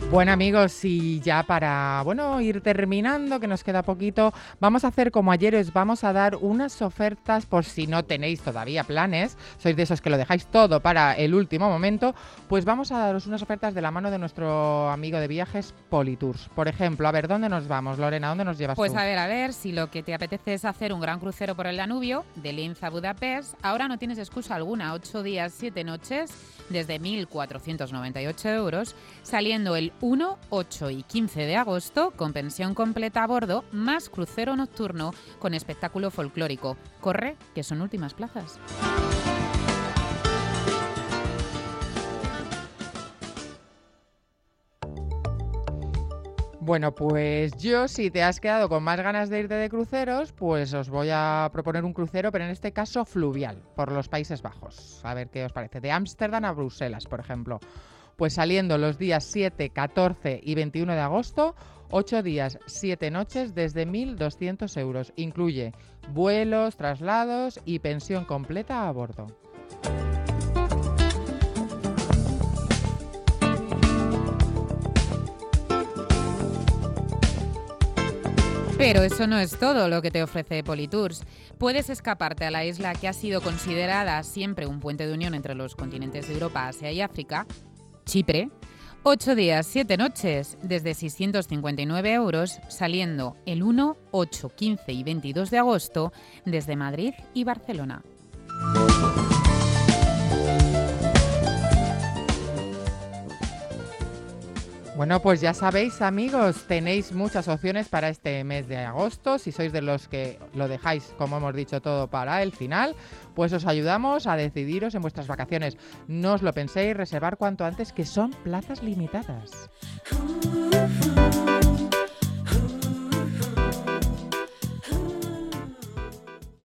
Bueno, amigos, y ya para ir terminando, que nos queda poquito, vamos a hacer como ayer, os vamos a dar unas ofertas por si no tenéis todavía planes, sois de esos que lo dejáis todo para el último momento, pues vamos a daros unas ofertas de la mano de nuestro amigo de viajes Politours. Por ejemplo, a ver, ¿dónde nos vamos, Lorena? ¿Dónde nos llevas Pues tú? a ver, si lo que te apetece es hacer un gran crucero por el Danubio, de Linz a Budapest, ahora no tienes excusa alguna, 8 días, 7 noches, desde 1.498 euros, saliendo el 1, 8 y 15 de agosto con pensión completa a bordo, más crucero nocturno con espectáculo folclórico. Corre, que son últimas plazas. Bueno, pues yo, si te has quedado con más ganas de irte de cruceros, pues os voy a proponer un crucero, pero en este caso fluvial, por los Países Bajos. A ver qué os parece. De Ámsterdam a Bruselas, por ejemplo. Pues saliendo los días 7, 14 y 21 de agosto, 8 días, 7 noches desde 1.200 euros. Incluye vuelos, traslados y pensión completa a bordo. Pero eso no es todo lo que te ofrece Politours. Puedes escaparte a la isla que ha sido considerada siempre un puente de unión entre los continentes de Europa, Asia y África, Chipre. 8 días, 7 noches, desde 659 euros, saliendo el 1, 8, 15 y 22 de agosto desde Madrid y Barcelona. Bueno, pues ya sabéis, amigos, tenéis muchas opciones para este mes de agosto. Si sois de los que lo dejáis, como hemos dicho, todo para el final, pues os ayudamos a decidiros en vuestras vacaciones. No os lo penséis, reservar cuanto antes, que son plazas limitadas.